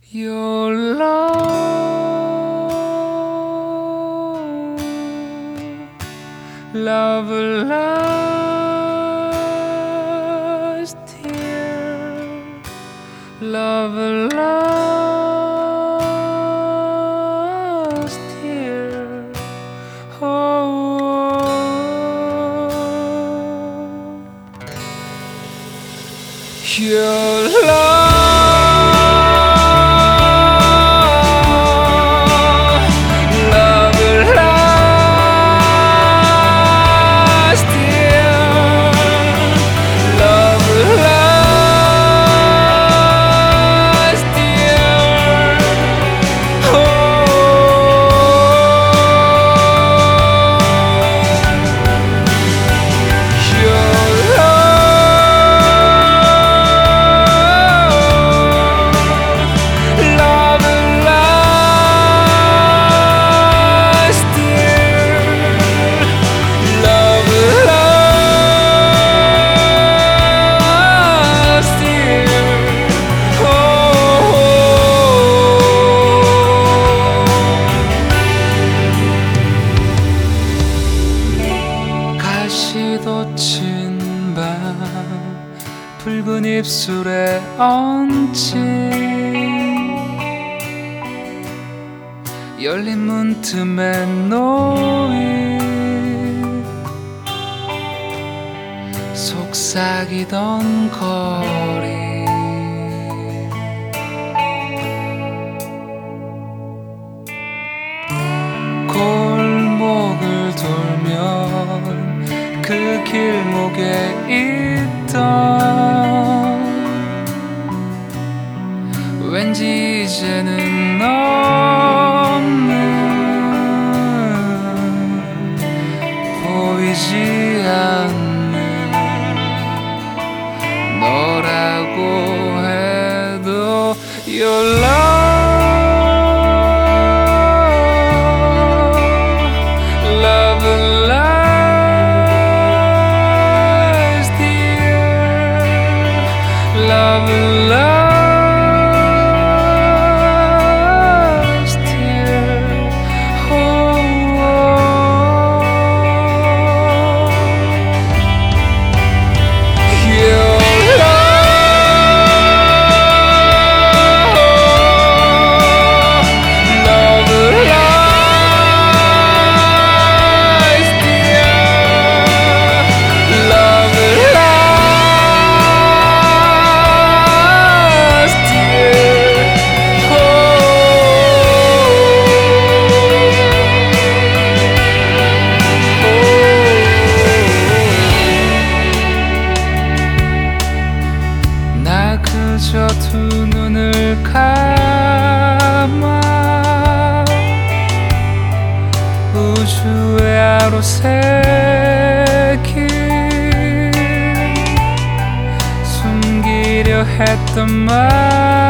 Your love, love lost here, love lost here. Oh, your love. 돋친 밤 붉은 입술에 얹힌 열린 문틈에 놓인 속삭이던 거리 골목을 돌면 그 길목에 있던 왠지 이제는 없는 보이지 않는 너라고 해도 Your love, love, love love lost here. Oh, your love, love lost here. Love 그저 두 눈을 감아 우주의 하루 새길 숨기려 했던 말